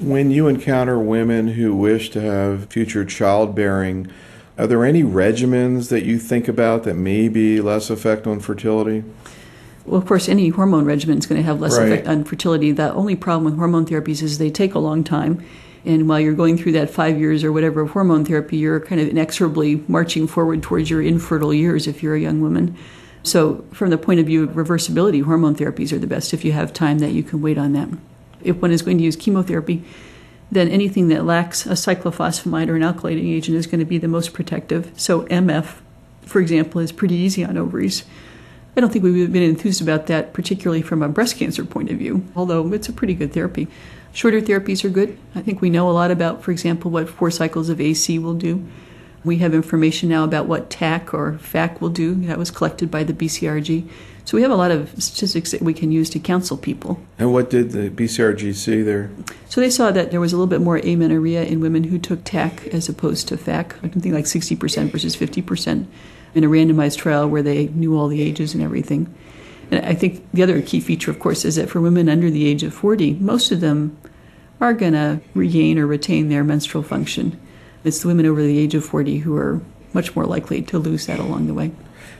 When you encounter women who wish to have future childbearing, are there any regimens that you think about that may be less effect on fertility? Well, of course, any hormone regimen is going to have less Right. effect on fertility. The only problem with hormone therapies is they take a long time. And while you're going through that 5 years or whatever of hormone therapy, you're kind of inexorably marching forward towards your infertile years if you're a young woman. So from the point of view of reversibility, hormone therapies are the best if you have time that you can wait on them. If one is going to use chemotherapy, then anything that lacks a cyclophosphamide or an alkylating agent is going to be the most protective. So MF, for example, is pretty easy on ovaries. I don't think we've been enthused about that, particularly from a breast cancer point of view, although it's a pretty good therapy. Shorter therapies are good. I think we know a lot about, for example, what 4 cycles of AC will do. We have information now about what TAC or FAC will do. That was collected by the BCRG. So we have a lot of statistics that we can use to counsel people. And what did the BCRG see there? So they saw that there was a little bit more amenorrhea in women who took TAC as opposed to FAC. I think like 60% versus 50% in a randomized trial where they knew all the ages and everything. And I think the other key feature, of course, is that for women under the age of 40, most of them are going to regain or retain their menstrual function. It's the women over the age of 40 who are much more likely to lose that along the way.